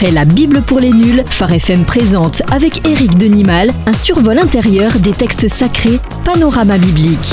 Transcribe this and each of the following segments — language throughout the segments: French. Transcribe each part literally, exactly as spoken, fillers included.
Après la Bible pour les nuls, Phare F M présente avec Éric Denimal un survol intérieur des textes sacrés, Panorama biblique.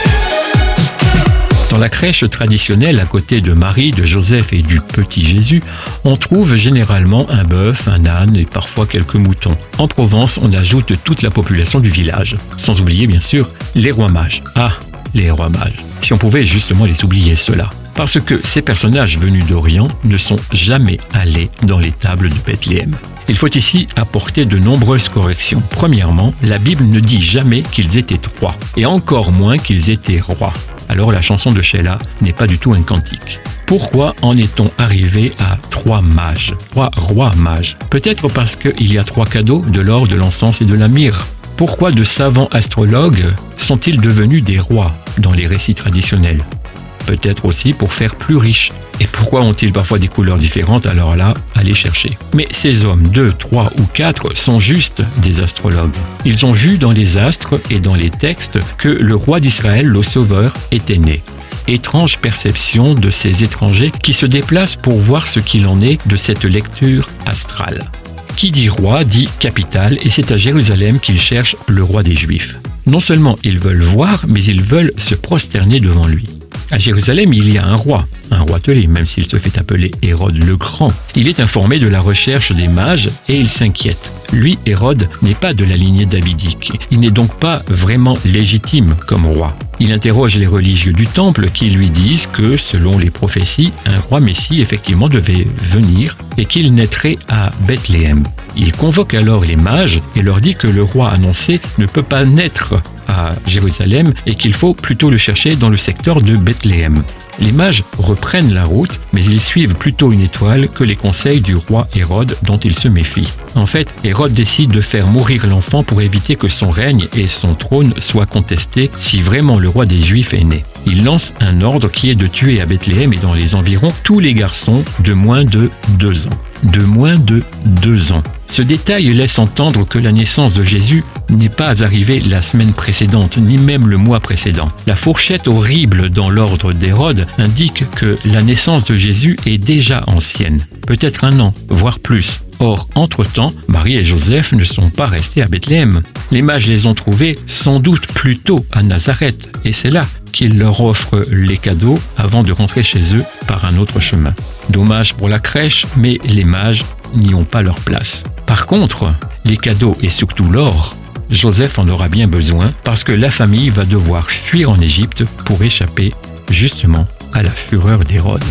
Dans la crèche traditionnelle, à côté de Marie, de Joseph et du petit Jésus, on trouve généralement un bœuf, un âne et parfois quelques moutons. En Provence, on ajoute toute la population du village. Sans oublier, bien sûr, les rois mages. Ah, les rois mages. Si on pouvait justement les oublier, ceux-là. Parce que ces personnages venus d'Orient ne sont jamais allés dans les tables de Bethléem. Il faut ici apporter de nombreuses corrections. Premièrement, la Bible ne dit jamais qu'ils étaient trois, et encore moins qu'ils étaient rois. Alors la chanson de Sheila n'est pas du tout un cantique. Pourquoi en est-on arrivé à trois mages, trois rois mages? Peut-être parce qu'il y a trois cadeaux, de l'or, de l'encens et de la myrrhe. Pourquoi de savants astrologues sont-ils devenus des rois dans les récits traditionnels? Peut-être aussi pour faire plus riches. Et pourquoi ont-ils parfois des couleurs différentes? Alors là, allez chercher. Mais ces hommes, deux, trois ou quatre, sont juste des astrologues. Ils ont vu dans les astres et dans les textes que le roi d'Israël, le Sauveur, était né. Étrange perception de ces étrangers qui se déplacent pour voir ce qu'il en est de cette lecture astrale. Qui dit roi dit capitale, et c'est à Jérusalem qu'ils cherchent le roi des Juifs. Non seulement ils veulent voir, mais ils veulent se prosterner devant lui. À Jérusalem, il y a un roi, un roi telé, même s'il se fait appeler Hérode le Grand. Il est informé de la recherche des mages et il s'inquiète. Lui, Hérode, n'est pas de la lignée davidique. Il n'est donc pas vraiment légitime comme roi. Il interroge les religieux du temple qui lui disent que, selon les prophéties, un roi Messie effectivement devait venir et qu'il naîtrait à Bethléem. Il convoque alors les mages et leur dit que le roi annoncé ne peut pas naître à Jérusalem et qu'il faut plutôt le chercher dans le secteur de Bethléem. Les mages reprennent la route, mais ils suivent plutôt une étoile que les conseils du roi Hérode dont ils se méfient. En fait, Hérode décide de faire mourir l'enfant pour éviter que son règne et son trône soient contestés si vraiment le roi des Juifs est né. Il lance un ordre qui est de tuer à Bethléem et dans les environs tous les garçons de moins de deux ans. De moins de deux ans. Ce détail laisse entendre que la naissance de Jésus n'est pas arrivée la semaine précédente, ni même le mois précédent. La fourchette horrible dans l'ordre d'Hérode indique que la naissance de Jésus est déjà ancienne, peut-être un an, voire plus. Or, entre-temps, Marie et Joseph ne sont pas restés à Bethléem. Les mages les ont trouvés sans doute plus tôt à Nazareth, et c'est là qu'ils leur offrent les cadeaux avant de rentrer chez eux par un autre chemin. Dommage pour la crèche, mais les mages n'y ont pas leur place. Par contre, les cadeaux et surtout l'or, Joseph en aura bien besoin parce que la famille va devoir fuir en Égypte pour échapper justement à la fureur d'Hérode.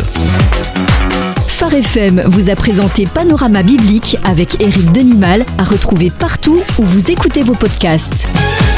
Phare F M vous a présenté Panorama biblique avec Éric Denimal, à retrouver partout où vous écoutez vos podcasts.